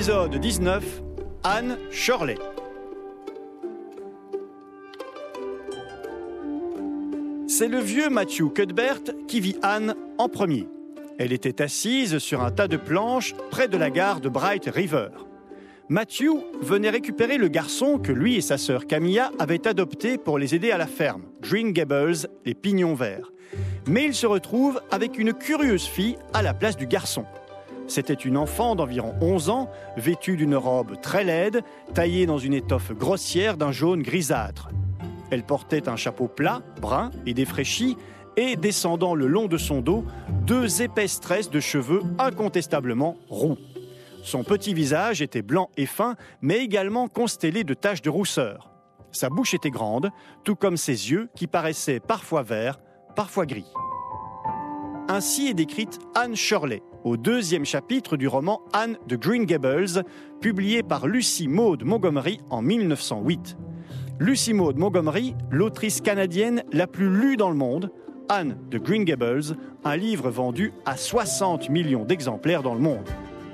Épisode 19, Anne Shirley. C'est le vieux Matthew Cuthbert qui vit Anne en premier. Elle était assise sur un tas de planches près de la gare de Bright River. Matthew venait récupérer le garçon que lui et sa sœur Camilla avaient adopté pour les aider à la ferme, Green Gables, les pignons verts. Mais il se retrouve avec une curieuse fille à la place du garçon. C'était une enfant d'environ 11 ans, vêtue d'une robe très laide, taillée dans une étoffe grossière d'un jaune grisâtre. Elle portait un chapeau plat, brun et défraîchi, et descendant le long de son dos, 2 épaisses tresses de cheveux incontestablement roux. Son petit visage était blanc et fin, mais également constellé de taches de rousseur. Sa bouche était grande, tout comme ses yeux qui paraissaient parfois verts, parfois gris. Ainsi est décrite Anne Shirley, au 2e chapitre du roman Anne de Green Gables, publié par Lucy Maud Montgomery en 1908. Lucy Maud Montgomery, l'autrice canadienne la plus lue dans le monde, Anne de Green Gables, un livre vendu à 60 millions d'exemplaires dans le monde.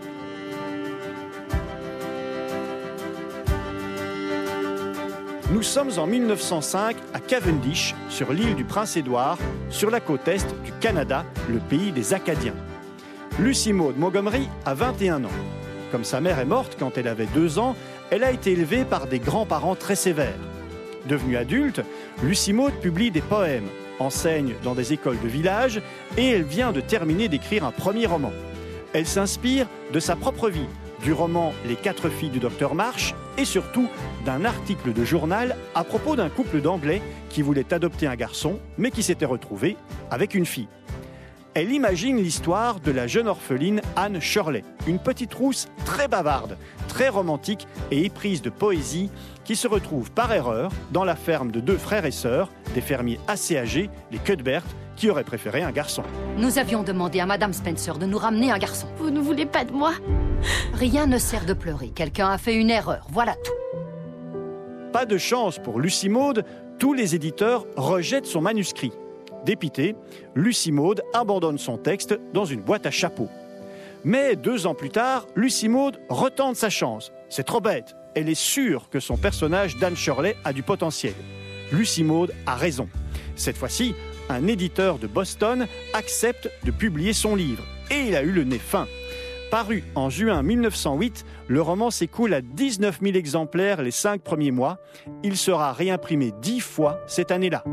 Nous sommes en 1905 à Cavendish, sur l'île du Prince-Édouard, sur la côte est du Canada, le pays des Acadiens. Lucy Maud Montgomery a 21 ans. Comme sa mère est morte quand elle avait 2 ans, elle a été élevée par des grands-parents très sévères. Devenue adulte, Lucy Maud publie des poèmes, enseigne dans des écoles de village et elle vient de terminer d'écrire un premier roman. Elle s'inspire de sa propre vie, du roman Les 4 filles du docteur Marsh et surtout d'un article de journal à propos d'un couple d'Anglais qui voulait adopter un garçon mais qui s'était retrouvé avec une fille. Elle imagine l'histoire de la jeune orpheline Anne Shirley, une petite rousse très bavarde, très romantique et éprise de poésie qui se retrouve par erreur dans la ferme de 2 frères et sœurs, des fermiers assez âgés, les Cuthbert, qui auraient préféré un garçon. Nous avions demandé à Madame Spencer de nous ramener un garçon. Vous ne voulez pas de moi? Rien ne sert de pleurer, quelqu'un a fait une erreur, voilà tout. Pas de chance pour Lucy Maud, tous les éditeurs rejettent son manuscrit. Dépitée, Lucy Maud abandonne son texte dans une boîte à chapeaux. Mais 2 ans plus tard, Lucy Maud retente sa chance. C'est trop bête. Elle est sûre que son personnage d'Anne Shirley a du potentiel. Lucy Maud a raison. Cette fois-ci, un éditeur de Boston accepte de publier son livre. Et il a eu le nez fin. Paru en juin 1908, le roman s'écoule à 19 000 exemplaires les 5 premiers mois. Il sera réimprimé 10 fois cette année-là.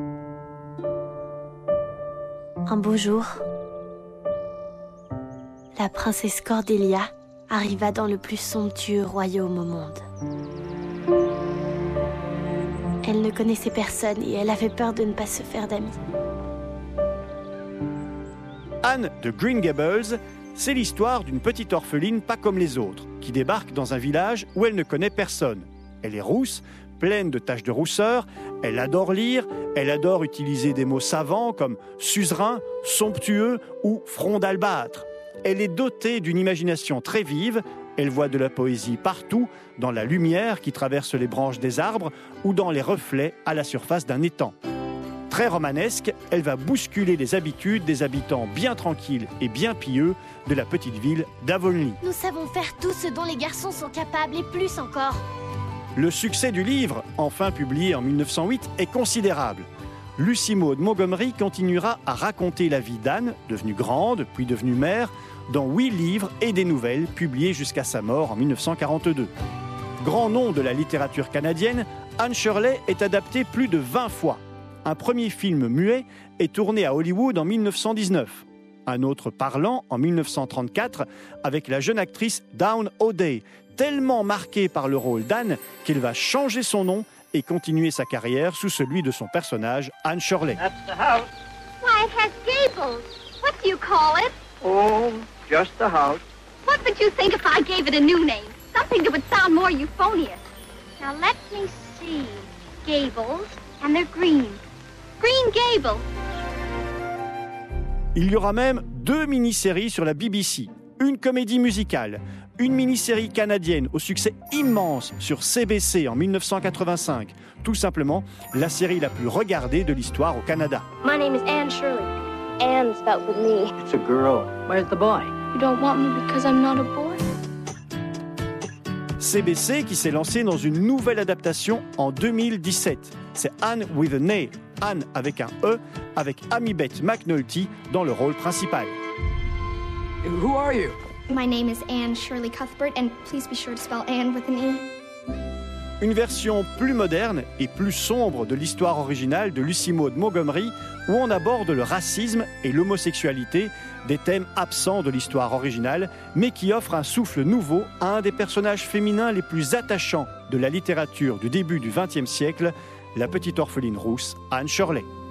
Un beau jour, la princesse Cordelia arriva dans le plus somptueux royaume au monde. Elle ne connaissait personne et elle avait peur de ne pas se faire d'amis. Anne de Green Gables, c'est l'histoire d'une petite orpheline pas comme les autres, qui débarque dans un village où elle ne connaît personne. Elle est rousse, pleine de taches de rousseur, elle adore lire, elle adore utiliser des mots savants comme suzerain, somptueux ou front d'albâtre. Elle est dotée d'une imagination très vive, elle voit de la poésie partout, dans la lumière qui traverse les branches des arbres ou dans les reflets à la surface d'un étang. Très romanesque, elle va bousculer les habitudes des habitants bien tranquilles et bien pieux de la petite ville d'Avonlea. Nous savons faire tout ce dont les garçons sont capables et plus encore. Le succès du livre, enfin publié en 1908, est considérable. Lucy Maud Montgomery continuera à raconter la vie d'Anne, devenue grande, puis devenue mère, dans 8 livres et des nouvelles publiés jusqu'à sa mort en 1942. Grand nom de la littérature canadienne, Anne Shirley est adaptée plus de 20 fois. Un premier film muet est tourné à Hollywood en 1919. Un autre parlant en 1934 avec la jeune actrice Dawn O'Day, tellement marquée par le rôle d'Anne qu'elle va changer son nom et continuer sa carrière sous celui de son personnage, Anne Shirley. That's the house. Why, it has gables. What do you call it? Oh, just the house. What would you think if I gave it a new name? Something that would sound more euphonious. Now let me see. Gables, and they're green. Green Gables. Il y aura même 2 mini-séries sur la BBC. Une comédie musicale, une mini-série canadienne au succès immense sur CBC en 1985. Tout simplement, la série la plus regardée de l'histoire au Canada. My name is Anne Shirley. Anne spelled with me. It's a girl. Where's the boy? You don't want me because I'm not a boy? CBC qui s'est lancé dans une nouvelle adaptation en 2017. C'est Anne with an A, Anne avec un E, avec Amibet McNulty dans le rôle principal. Who are you? My name is Anne Shirley Cuthbert, and please be sure to spell Anne with an E. Une version plus moderne et plus sombre de l'histoire originale de Lucy Maud Montgomery, où on aborde le racisme et l'homosexualité, des thèmes absents de l'histoire originale, mais qui offre un souffle nouveau à un des personnages féminins les plus attachants de la littérature du début du XXe siècle, la petite orpheline rousse Anne Shirley.